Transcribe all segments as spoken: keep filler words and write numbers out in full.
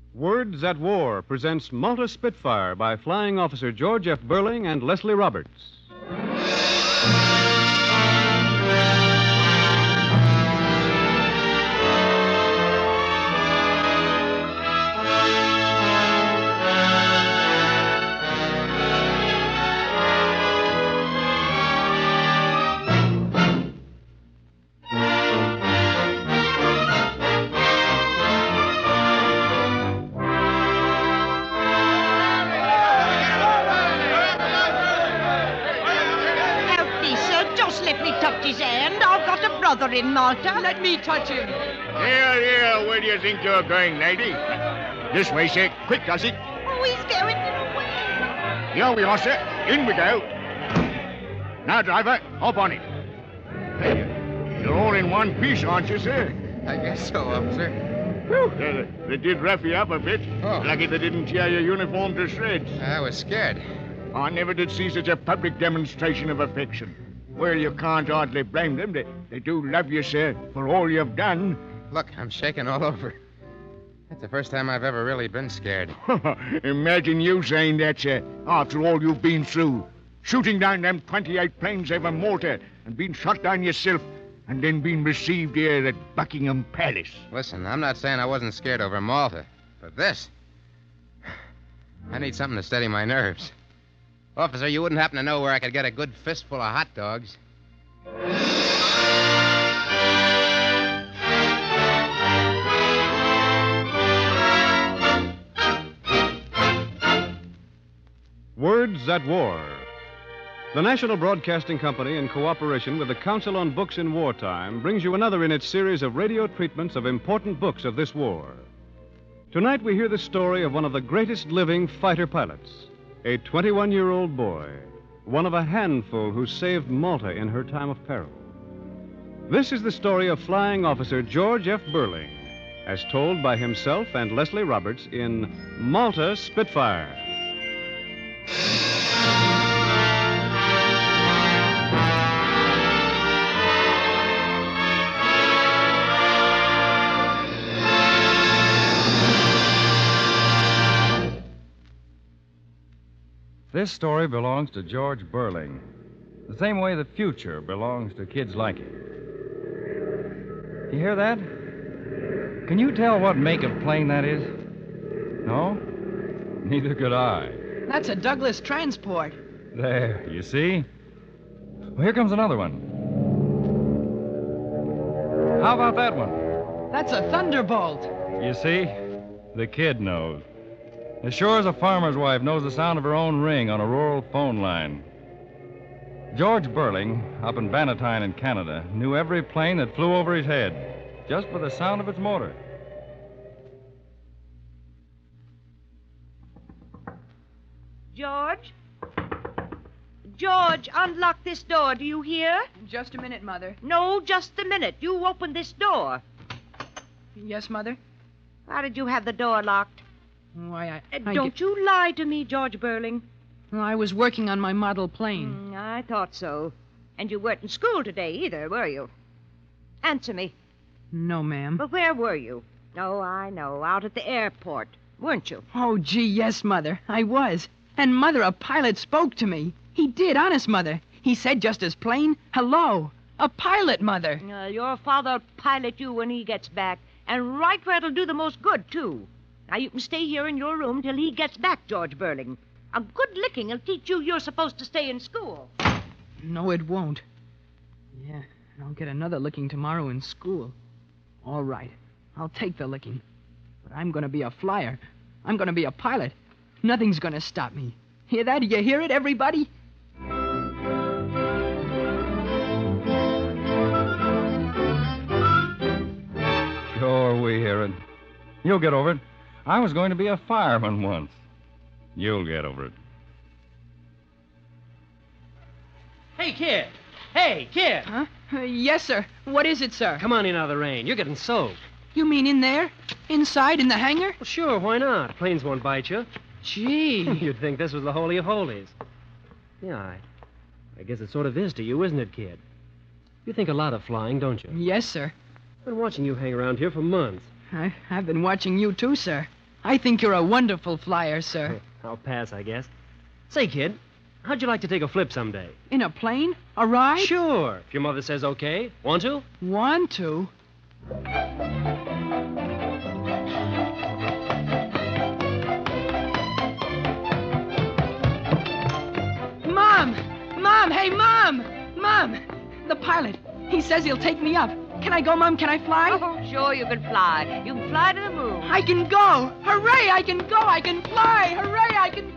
Words at War presents Malta Spitfire by Flying Officer George F. Burling and Leslie Roberts. In Malta. Let me touch him. Here, here, where do you think you're going, lady? This way, sir. Quick, Gussie. Oh, he's going away. Here we are, sir. In we go. Now, driver, hop on it. Hey, you're all in one piece, aren't you, sir? I guess so, officer. Whew. They, they did rough you up a bit. Oh. Lucky they didn't tear your uniform to shreds. I was scared. I never did see such a public demonstration of affection. Well, you can't hardly blame them. They, they do love you, sir, for all you've done. Look, I'm shaking all over. That's the first time I've ever really been scared. Imagine you saying that, sir, after all you've been through. Shooting down them twenty-eight planes over Malta and being shot down yourself and then being received here at Buckingham Palace. Listen, I'm not saying I wasn't scared over Malta, but this... I need something to steady my nerves. Officer, you wouldn't happen to know where I could get a good fistful of hot dogs? Words at War. The National Broadcasting Company, in cooperation with the Council on Books in Wartime, brings you another in its series of radio treatments of important books of this war. Tonight we hear the story of one of the greatest living fighter pilots. A twenty-one-year-old boy, one of a handful who saved Malta in her time of peril. This is the story of Flying Officer George F. Burling, as told by himself and Leslie Roberts in Malta Spitfire. This story belongs to George Burling, the same way the future belongs to kids like him. You hear that? Can you tell what make of plane that is? No? Neither could I. That's a Douglas transport. There, you see? Well, here comes another one. How about that one? That's a Thunderbolt. You see? The kid knows. As sure as a farmer's wife knows the sound of her own ring on a rural phone line. George Burling, up in Bannatyne in Canada, knew every plane that flew over his head, just by the sound of its motor. George? George, unlock this door. Do you hear? Just a minute, Mother. No, just a minute. You open this door. Yes, Mother? How did you have the door locked? Why, I... Uh, I don't get... you lie to me, George Burling. Well, I was working on my model plane. Mm, I thought so. And you weren't in school today either, were you? Answer me. No, ma'am. But where were you? Oh, I know. Out at the airport, weren't you? Oh, gee, yes, Mother. I was. And, Mother, a pilot spoke to me. He did, honest, Mother. He said just as plain, hello. A pilot, Mother. Uh, your father'll pilot you when he gets back. And right where it'll do the most good, too. Now, you can stay here in your room till he gets back, George Burling. A good licking will teach you you're supposed to stay in school. No, it won't. Yeah, and I'll get another licking tomorrow in school. All right, I'll take the licking. But I'm going to be a flyer. I'm going to be a pilot. Nothing's going to stop me. Hear that? You hear it, everybody? Sure, we hear it. You'll get over it. I was going to be a fireman once. You'll get over it. Hey, kid. Hey, kid. Huh? Uh, yes, sir. What is it, sir? Come on in out of the rain. You're getting soaked. You mean in there? Inside, in the hangar? Well, sure, why not? Planes won't bite you. Gee. You'd think this was the Holy of Holies. Yeah, I, I guess it sort of is to you, isn't it, kid? You think a lot of flying, don't you? Yes, sir. I've been watching you hang around here for months. I, I've been watching you, too, sir. I think you're a wonderful flyer, sir. I'll pass, I guess. Say, kid, how'd you like to take a flip someday? In a plane? A ride? Sure, if your mother says okay. Want to? Want to? Mom! Mom! Hey, Mom! Mom! The pilot. He says he'll take me up. Can I go, Mom? Can I fly? Oh, sure, you can fly. You can fly to the moon. I can go! Hooray! I can go! I can fly! Hooray! I can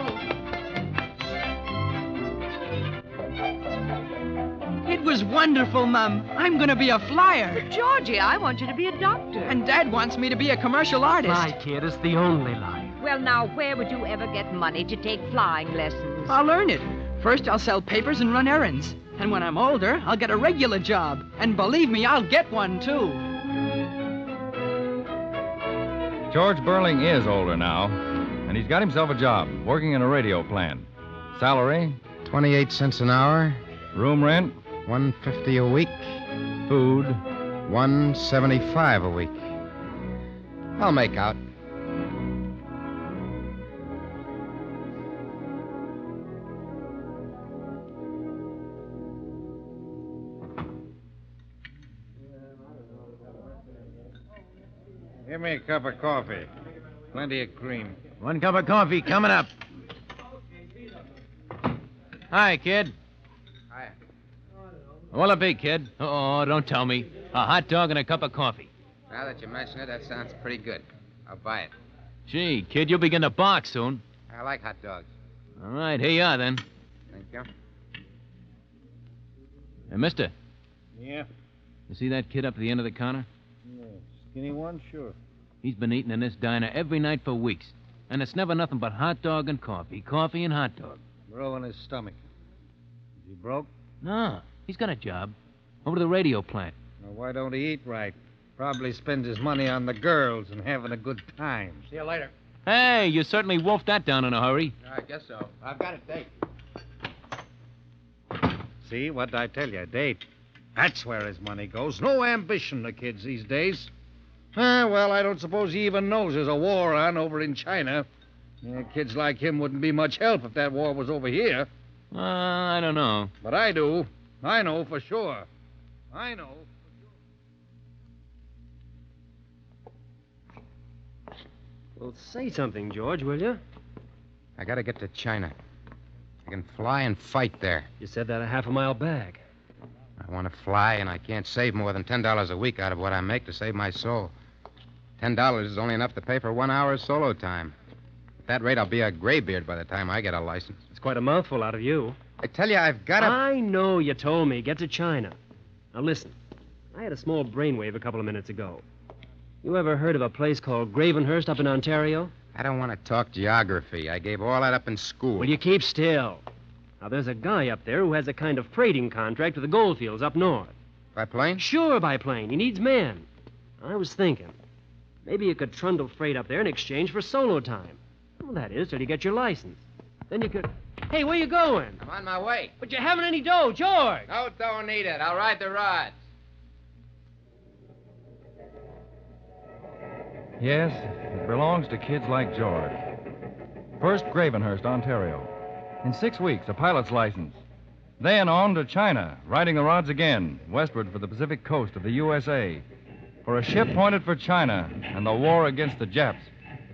go! It was wonderful, Mom. I'm going to be a flyer. Georgie, I want you to be a doctor. And Dad wants me to be a commercial artist. Fly, kid. It's the only life. Well, now, where would you ever get money to take flying lessons? I'll learn it. First, I'll sell papers and run errands. And when I'm older, I'll get a regular job. And believe me, I'll get one, too. George Burling is older now, and he's got himself a job working in a radio plant. Salary, twenty-eight cents an hour, room rent, one fifty a week, food, one seventy-five a week. I'll make out. Give me a cup of coffee. Plenty of cream. One cup of coffee coming up. Hi, kid. Hi. What'll it be, kid? Oh, don't tell me. A hot dog and a cup of coffee. Now that you mention it, that sounds pretty good. I'll buy it. Gee, kid, you'll begin to bark soon. I like hot dogs. All right, here you are, then. Thank you. Hey, mister, Yeah? you see that kid up at the end of the counter? Yeah. Skinny one? Sure. He's been eating in this diner every night for weeks. And it's never nothing but hot dog and coffee. Coffee and hot dog. Row in his stomach. Is he broke? No, he's got a job. Over to the radio plant. Now, why don't he eat right? Probably spends his money on the girls and having a good time. See you later. Hey, you certainly wolfed that down in a hurry. I guess so. I've got a date. See, what did I tell you? A date. That's where his money goes. No ambition, the kids these days. Ah, well, I don't suppose he even knows there's a war on over in China. Yeah, kids like him wouldn't be much help if that war was over here. Uh, I don't know. But I do. I know for sure. I know. Well, say something, George, will you? I gotta get to China. I can fly and fight there. You said that a half a mile back. I want to fly, and I can't save more than ten dollars a week out of what I make to save my soul. Ten dollars is only enough to pay for one hour's solo time. At that rate, I'll be a graybeard by the time I get a license. It's quite a mouthful out of you. I tell you, I've got to... I know you told me. Get to China. Now, listen. I had a small brainwave a couple of minutes ago. You ever heard of a place called Gravenhurst up in Ontario? I don't want to talk geography. I gave all that up in school. Well, you keep still. Now, there's a guy up there who has a kind of freighting contract with the goldfields up north. By plane? Sure, by plane. He needs men. I was thinking, maybe you could trundle freight up there in exchange for solo time. Well, that is, till you get your license. Then you could... Hey, where you going? I'm on my way. But you haven't any dough, George. No, don't need it. I'll ride the rods. Yes, it belongs to kids like George. First, Gravenhurst, Ontario. In six weeks, a pilot's license. Then on to China, riding the rods again, westward for the Pacific coast of the U S A, for a ship pointed for China and the war against the Japs.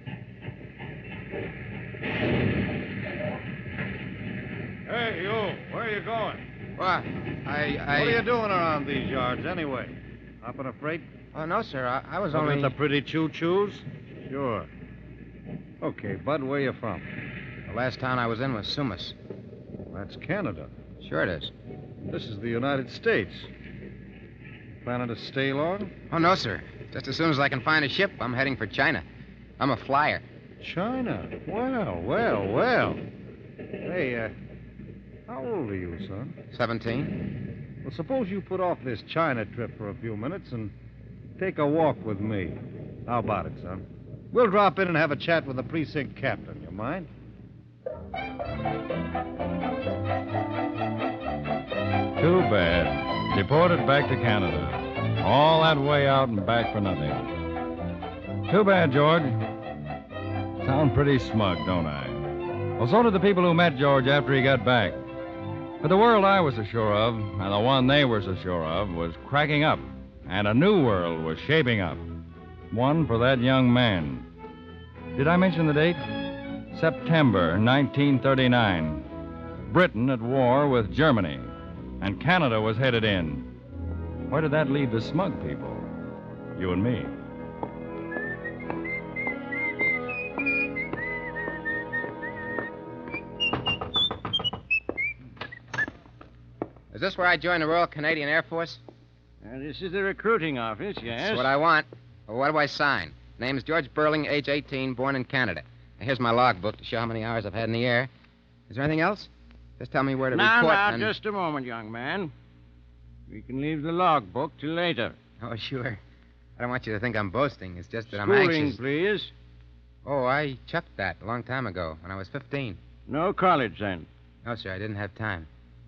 Hey, you. Where are you going? What? I... I... What are you doing around these yards, anyway? Hopping a freight? Oh, no, sir. I, I was Looking only... at the pretty choo-choos? Sure. Okay, Bud, where you from? The last town I was in was Sumas. That's Canada. Sure it is. This is the United States. Planning to stay long? Oh, no, sir. Just as soon as I can find a ship, I'm heading for China. I'm a flyer. China? Well, well, well. Hey, uh, how old are you, son? Seventeen. Well, suppose you put off this China trip for a few minutes and take a walk with me. How about it, son? We'll drop in and have a chat with the precinct captain. You mind? Too bad. Deported back to Canada. All that way out and back for nothing. Too bad, George. Sound pretty smug, don't I? Well, so did the people who met George after he got back. But the world I was so sure of, and the one they were so sure of, was cracking up. And a new world was shaping up. One for that young man. Did I mention the date? September nineteen thirty-nine. Britain at war with Germany. And Canada was headed in. Where did that leave the smug people? You and me. Is this where I join the Royal Canadian Air Force? Uh, this is the recruiting office, yes. That's what I want. Well, what do I sign? Name's George Burling, age eighteen, born in Canada. Now, here's my logbook to show how many hours I've had in the air. Is there anything else? Just tell me where to now, report. Now, and... just a moment, young man. We can leave the logbook till later. Oh, sure. I don't want you to think I'm boasting. It's just that I'm Schooling, anxious. please. Oh, I chucked that a long time ago when I was fifteen. No college, then? No, sir, I didn't have time.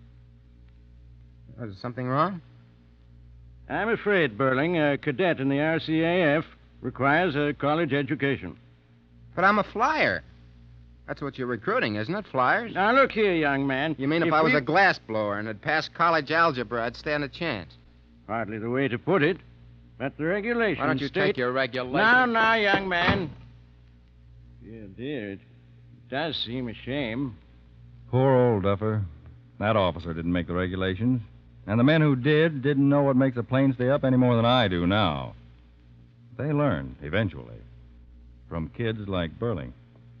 Was something wrong? I'm afraid, Burling, a cadet in the R C A F requires a college education. But I'm a flyer. That's what you're recruiting, isn't it? Flyers? Now, look here, young man. You mean if, if I was we... a glass blower and had passed college algebra, I'd stand a chance? Hardly the way to put it. But the regulations Why don't you state... take your regulations? Now, now, young man. Dear, dear, it does seem a shame. Poor old duffer. That officer didn't make the regulations. And the men who did didn't know what makes a plane stay up any more than I do now. They learned, eventually, from kids like Burling.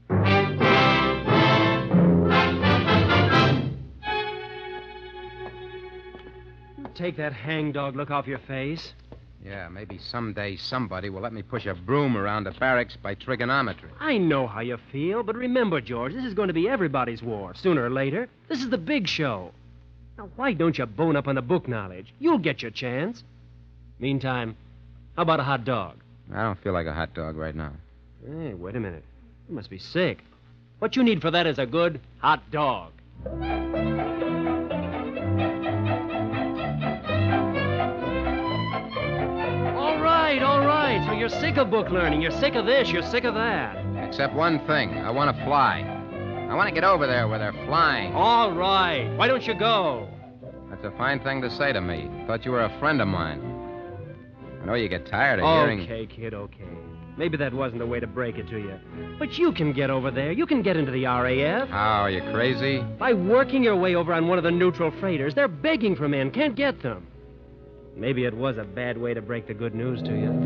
Take that hangdog look off your face. Yeah, maybe someday somebody will let me push a broom around the barracks by trigonometry. I know how you feel, but remember, George, this is going to be everybody's war, sooner or later. This is the big show. Now, why don't you bone up on the book knowledge? You'll get your chance. Meantime, how about a hot dog? I don't feel like a hot dog right now. Hey, wait a minute. You must be sick. What you need for that is a good hot dog. All right, all right. So you're sick of book learning. You're sick of this. You're sick of that. Except one thing. I want to fly. I want to get over there where they're flying. All right. Why don't you go? That's a fine thing to say to me. Thought you were a friend of mine. I know you get tired of okay, hearing... Okay, kid, okay. Maybe that wasn't the way to break it to you. But you can get over there. You can get into the R A F. How, are you crazy? By working your way over on one of the neutral freighters. They're begging for men. Can't get them. Maybe it was a bad way to break the good news to you.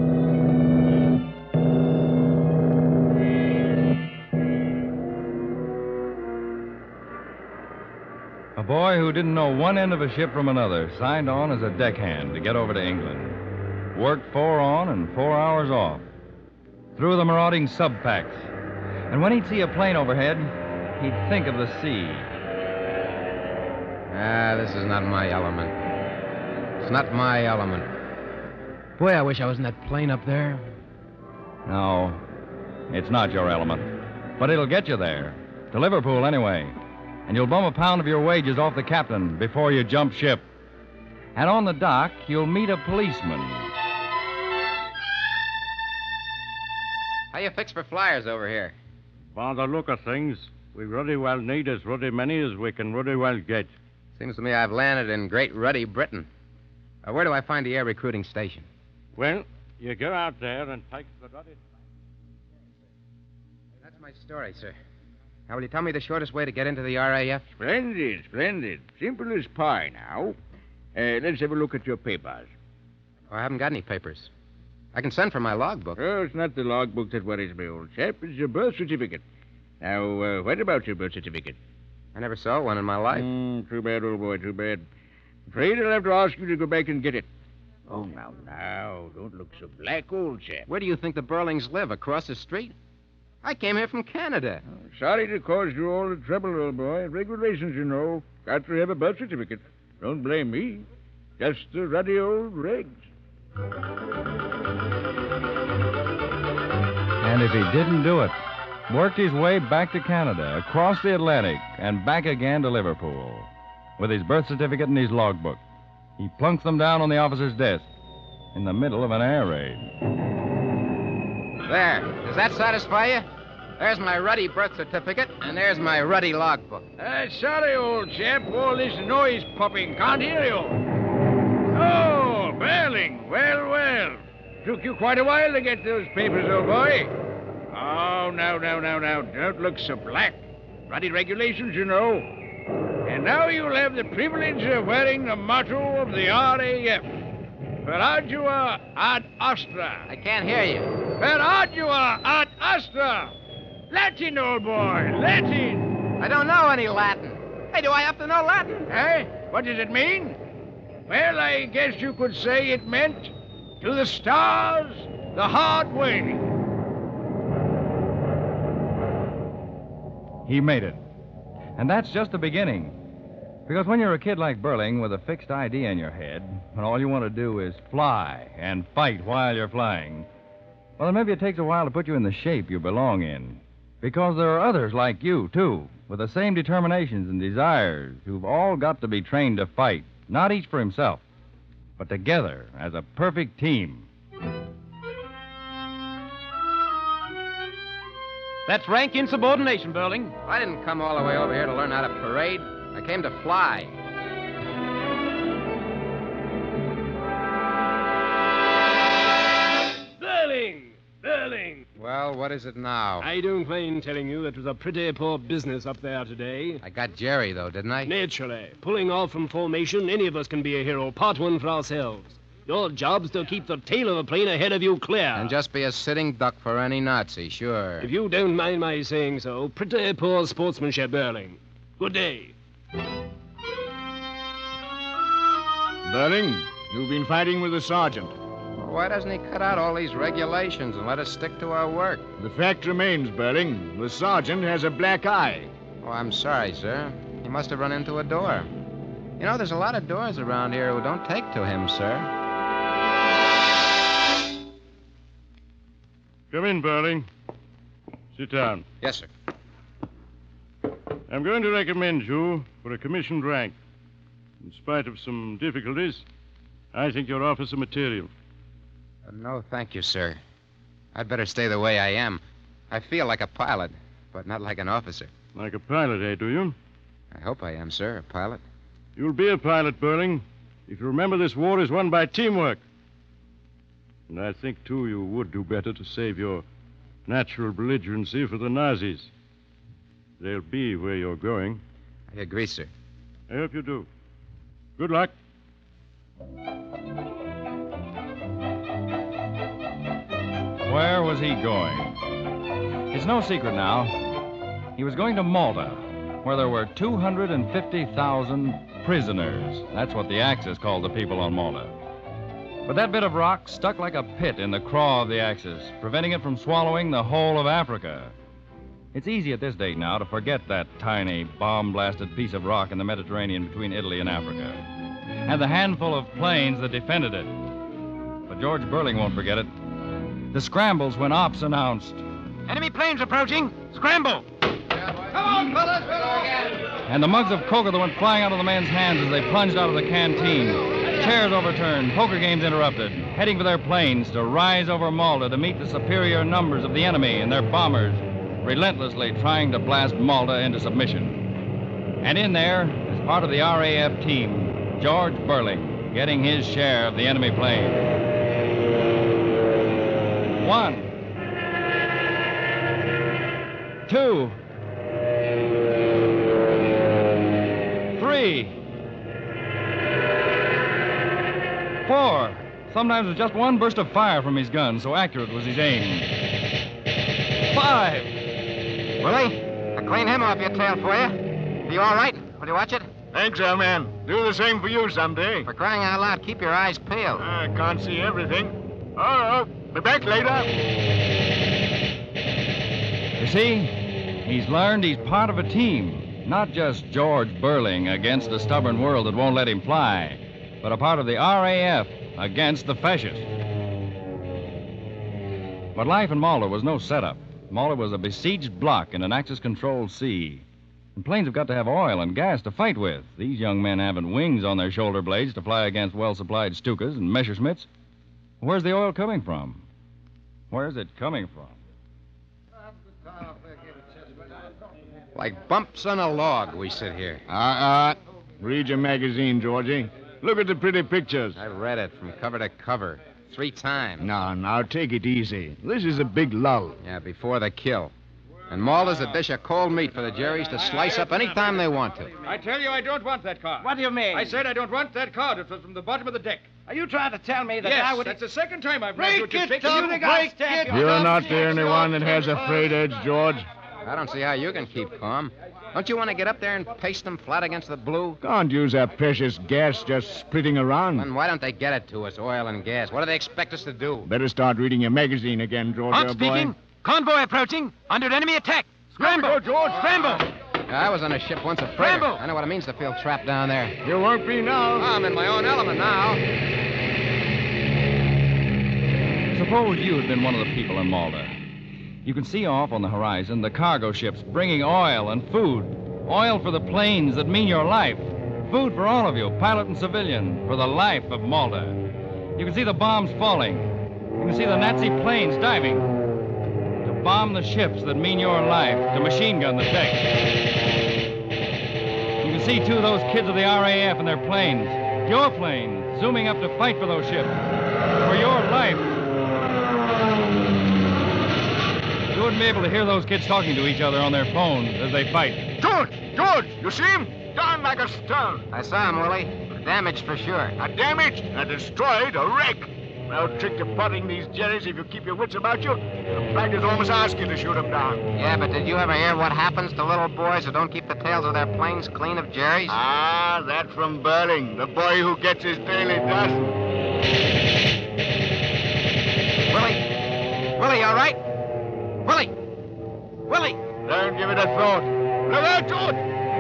A boy who didn't know one end of a ship from another signed on as a deckhand to get over to England. Worked four on and four hours off. Through the marauding subpacks. And when he'd see a plane overhead, he'd think of the sea. Ah, this is not my element. It's not my element. Boy, I wish I was in that plane up there. No, it's not your element. But it'll get you there. To Liverpool, anyway. And you'll bum a pound of your wages off the captain before you jump ship. And on the dock, you'll meet a policeman. How you fix for flyers over here? By the look of things, we ruddy well need as ruddy many as we can ruddy well get. Seems to me I've landed in Great Ruddy Britain. Uh, where do I find the air recruiting station? Well, you go out there and take the ruddy... That's my story, sir. Now, will you tell me the shortest way to get into the R A F? Splendid, splendid. Simple as pie now. Uh, let's have a look at your papers. Oh, I haven't got any papers. I can send for my logbook. Oh, it's not the logbook that worries me, old chap. It's your birth certificate. Now, uh, what about your birth certificate? I never saw one in my life. Mm, too bad, old boy, too bad. Afraid I'll have to ask you to go back and get it. Oh, now, now, don't look so black, old chap. Where do you think the Burlings live? Across the street? I came here from Canada. Oh, sorry to cause you all the trouble, old boy. Regulations, you know. Got to have a birth certificate. Don't blame me. Just the ruddy old regs. And if he didn't do it, worked his way back to Canada, across the Atlantic, and back again to Liverpool. With his birth certificate and his logbook. He plunks them down on the officer's desk in the middle of an air raid. There. Does that satisfy you? There's my ruddy birth certificate, and there's my ruddy logbook. Uh, sorry, old chap. All this noise popping. Can't hear you. Oh, Burling. Well, well. Took you quite a while to get those papers, old boy. Oh, now, now, now, now. Don't look so black. Ruddy regulations, you know. And now you'll have the privilege of wearing the motto of the R A F. Per ardua ad astra. I can't hear you. Per ardua ad astra. Latin, old boy, Latin. I don't know any Latin. Hey, do I have to know Latin? Eh? What does it mean? Well, I guess you could say it meant to the stars, the hard way. He made it. And that's just the beginning. Because when you're a kid like Burling with a fixed idea in your head, and all you want to do is fly and fight while you're flying, well, then maybe it takes a while to put you in the shape you belong in. Because there are others like you, too, with the same determinations and desires who've all got to be trained to fight, not each for himself, but together as a perfect team. That's rank insubordination, Burling. I didn't come all the way over here to learn how to parade. I came to fly. Burling! Burling! Well, what is it now? I don't mind telling you that was a pretty poor business up there today. I got Jerry, though, didn't I? Naturally. Pulling off from formation, any of us can be a hero. Part one for ourselves. Your job's to keep the tail of the plane ahead of you clear. And just be a sitting duck for any Nazi, sure. If you don't mind my saying so, pretty poor sportsmanship, Burling. Good day. Burling, you've been fighting with the sergeant. Well, why doesn't he cut out all these regulations and let us stick to our work? The fact remains, Burling, the sergeant has a black eye. Oh, I'm sorry, sir. He must have run into a door. You know, there's a lot of doors around here who don't take to him, sir. Come in, Burling. Sit down. Yes, sir. I'm going to recommend you for a commissioned rank. In spite of some difficulties, I think your officer material. Uh, no, thank you, sir. I'd better stay the way I am. I feel like a pilot, but not like an officer. Like a pilot, eh, do you? I hope I am, sir, a pilot. You'll be a pilot, Burling, if you remember this war is won by teamwork. And I think, too, you would do better to save your natural belligerency for the Nazis. They'll be where you're going. I agree, sir. I hope you do. Good luck. Where was he going? It's no secret now. He was going to Malta, where there were two hundred fifty thousand prisoners. That's what the Axis called the people on Malta. But that bit of rock stuck like a pit in the craw of the Axis, preventing it from swallowing the whole of Africa. It's easy at this date now to forget that tiny, bomb-blasted piece of rock in the Mediterranean between Italy and Africa, and the handful of planes that defended it. But George Burling won't forget it. The scrambles when ops announced. Enemy planes approaching. Scramble! Come on, fellas, we'll go again. And the mugs of coca that went flying out of the men's hands as they plunged out of the canteen. Chairs overturned, poker games interrupted, heading for their planes to rise over Malta to meet the superior numbers of the enemy and their bombers, relentlessly trying to blast Malta into submission. And in there, as part of the R A F team, George Burling, getting his share of the enemy plane. One. Two. Three. Four. Sometimes with just one burst of fire from his gun, so accurate was his aim. Five. Willie, I'll clean him off your tail for you. Are you all right? Will you watch it? Thanks, old man. Do the same for you someday. For crying out loud, keep your eyes peeled. I can't see everything. Oh, be back later. You see, he's learned he's part of a team. Not just George Burling against a stubborn world that won't let him fly, but a part of the R A F against the fascists. But life in Malta was no setup. Malta was a besieged block in an Axis-controlled sea. And planes have got to have oil and gas to fight with. These young men haven't wings on their shoulder blades to fly against well-supplied Stukas and Messerschmitts. Where's the oil coming from? Where's it coming from? Like bumps on a log, we sit here. Uh-uh. Read your magazine, Georgie. Look at the pretty pictures. I read it from cover to cover. Three times. Now, now, take it easy. This is a big lull. Yeah, before the kill. And Malta's a dish of cold meat for the Jerrys to slice up any time they want to. I tell you, I don't want that car. What do you mean? I said I don't want that car. It was from the bottom of the deck. Are you trying to tell me that yes, I would... that's the second time I've Break met you. it, Break Tom, it, break it. You're not the only one that has a frayed edge, George. I don't see how you can keep calm. Don't you want to get up there and paste them flat against the blue? Can't use that precious gas just spitting around. Then why don't they get it to us, oil and gas? What do they expect us to do? Better start reading your magazine again, George, Hunt old boy. speaking. Convoy approaching. Under enemy attack. Scramble. Go, George. Scramble. I was on a ship once a freighter. Scramble. I know what it means to feel trapped down there. You won't be now. I'm in my own element now. Suppose you had been one of the people in Malta. You can see off on the horizon the cargo ships bringing oil and food. Oil for the planes that mean your life. Food for all of you, pilot and civilian, for the life of Malta. You can see the bombs falling. You can see the Nazi planes diving to bomb the ships that mean your life, to machine gun the deck. You can see, too, those kids of the R A F and their planes, your planes, zooming up to fight for those ships, for your life. You wouldn't be able to hear those kids talking to each other on their phones as they fight. George! George! You see him? Down like a stone. I saw him, Willie. Damaged for sure. A damaged, a destroyed, a wreck. No trick to potting these Jerrys if you keep your wits about you. The flaggers almost ask you to shoot them down. Yeah, but did you ever hear what happens to little boys who don't keep the tails of their planes clean of Jerry's? Ah, that from Burling, the boy who gets his daily dust. Willie? Willie, you all right? Willie! Willie! Don't give it a thought. Look out, George!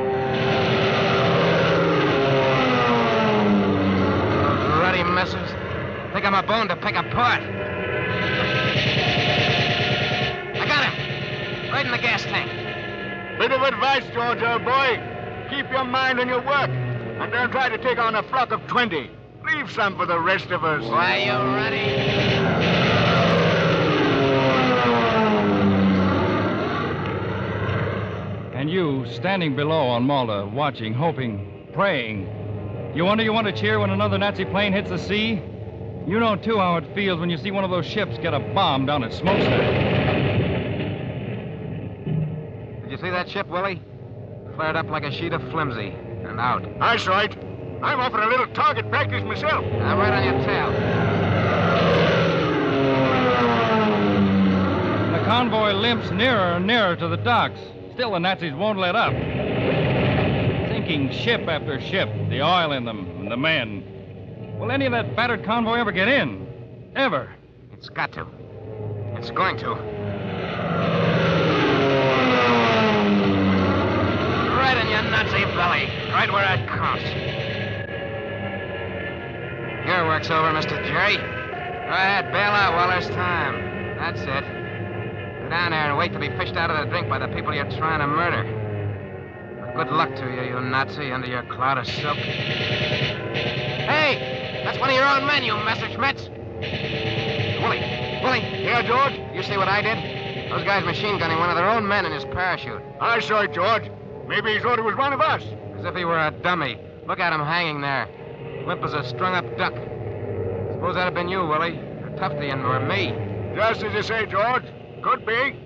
Those ruddy messes. Think I'm a bone to pick apart. I got him! Right in the gas tank. Bit of advice, George, old boy. Keep your mind on your work. And don't try to take on a flock of twenty. Leave some for the rest of us. Why, you ready? And you, standing below on Malta, watching, hoping, praying. You wonder you want to cheer when another Nazi plane hits the sea? You know, too, how it feels when you see one of those ships get a bomb down at Smokestack. Did you see that ship, Willie? Flared up like a sheet of flimsy and out. I saw it. I'm off for a little target practice myself. I'm right on your tail. The convoy limps nearer and nearer to the docks. Still, the Nazis won't let up. Sinking ship after ship, the oil in them, and the men. Will any of that battered convoy ever get in? Ever? It's got to. It's going to. Right in your Nazi belly. Right where it counts. Your work's over, Mister Jerry. Go ahead, bail out while there's time. That's it. Go down there and wait to be fished out of the drink by the people you're trying to murder. But good luck to you, you Nazi, under your cloud of silk. Hey! That's one of your own men, you Messerschmitts. Willie, Willie. Yeah, George? You see what I did? Those guys machine gunning one of their own men in his parachute. I saw it, George. Maybe he thought it was one of us. As if he were a dummy. Look at him hanging there. Limp as a strung-up duck. Suppose that'd have been you, Willie. Or Tufty and or me. Just as you say, George. Could be.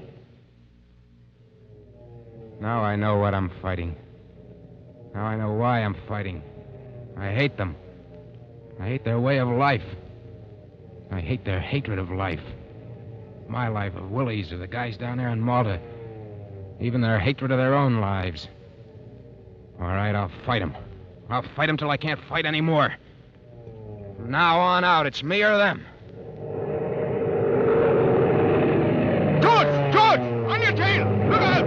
Now I know what I'm fighting. Now I know why I'm fighting. I hate them. I hate their way of life. I hate their hatred of life. My life, of Willie's, or the guys down there in Malta. Even their hatred of their own lives. All right, I'll fight them. I'll fight them till I can't fight anymore. From now on out, it's me or them. George! George! On your tail! Look out!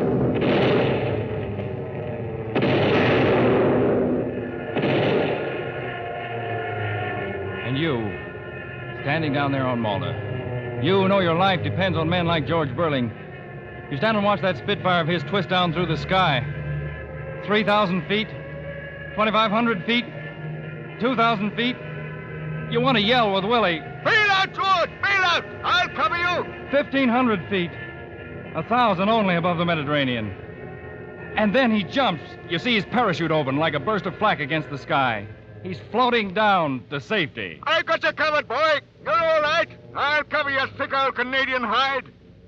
And you, standing down there on Malta, you know your life depends on men like George Burling. You stand and watch that Spitfire of his twist down through the sky. three thousand feet, twenty-five hundred feet, two thousand feet. You want to yell with Willie. Bail out, George! Bail out! I'll cover you! fifteen hundred feet, A thousand only above the Mediterranean. And then he jumps. You see his parachute open like a burst of flak against the sky. He's floating down to safety. I got you covered, boy. You're all right. I'll cover your thick old Canadian hide.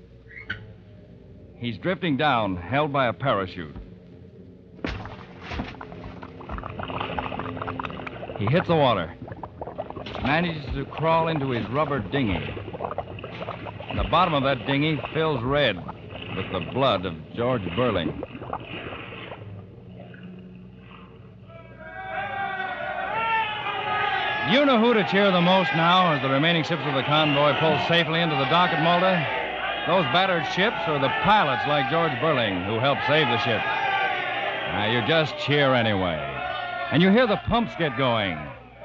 He's drifting down, held by a parachute. He hits the water. Manages to crawl into his rubber dinghy. And the bottom of that dinghy fills red with the blood of George Burling. You know who to cheer the most now as the remaining ships of the convoy pull safely into the dock at Malta? Those battered ships or the pilots like George Burling who helped save the ships? Now, you just cheer anyway. And you hear the pumps get going.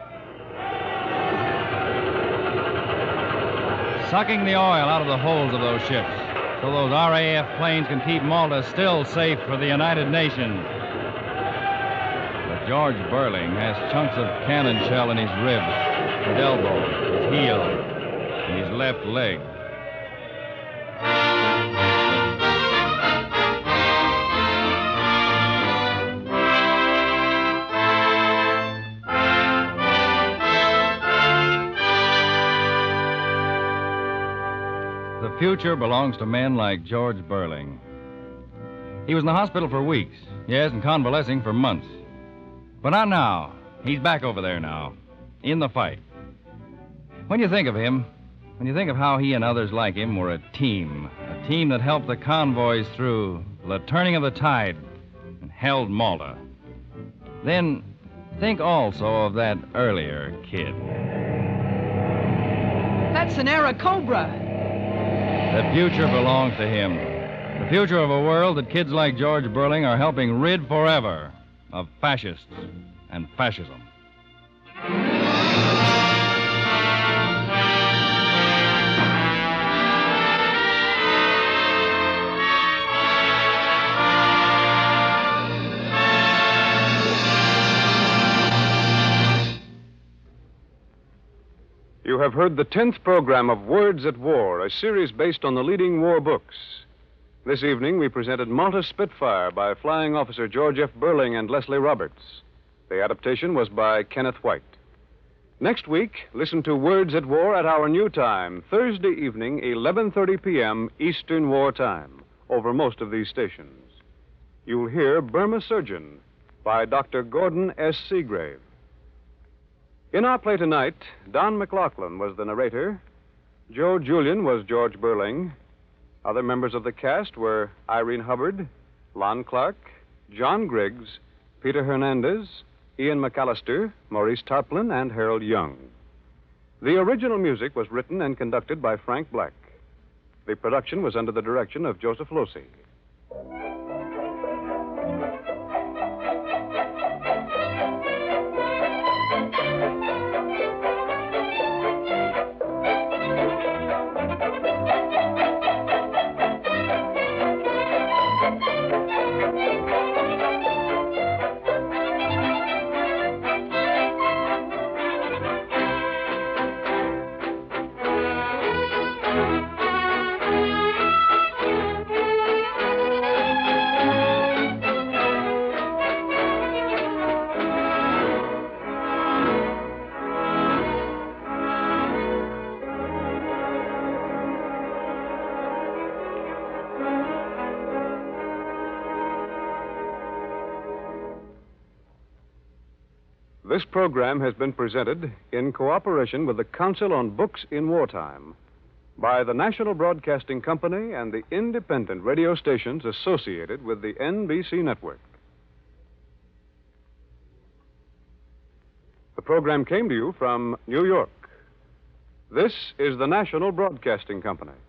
Sucking the oil out of the holds of those ships so those R A F planes can keep Malta still safe for the United Nations. But George Burling has chunks of cannon shell in his ribs, his elbow, his heel, and his left leg. The future belongs to men like George Burling. He was in the hospital for weeks, yes, and convalescing for months. But not now. He's back over there now, in the fight. When you think of him, when you think of how he and others like him were a team, a team that helped the convoys through the turning of the tide and held Malta, then think also of that earlier kid. That's an Airacobra. The future belongs to him. The future of a world that kids like George Burling are helping rid forever of fascists and fascism. You have heard the tenth program of Words at War, a series based on the leading war books. This evening, we presented Malta Spitfire by Flying Officer George F. Burling and Leslie Roberts. The adaptation was by Kenneth White. Next week, listen to Words at War at our new time, Thursday evening, eleven thirty p.m. Eastern War Time, over most of these stations. You'll hear Burma Surgeon by Doctor Gordon S. Seagrave. In our play tonight, Don McLaughlin was the narrator. Joe Julian was George Burling. Other members of the cast were Irene Hubbard, Lon Clark, John Griggs, Peter Hernandez, Ian McAllister, Maurice Tarplin, and Harold Young. The original music was written and conducted by Frank Black. The production was under the direction of Joseph Losey. This program has been presented in cooperation with the Council on Books in Wartime by the National Broadcasting Company and the independent radio stations associated with the N B C network. The program came to you from New York. This is the National Broadcasting Company.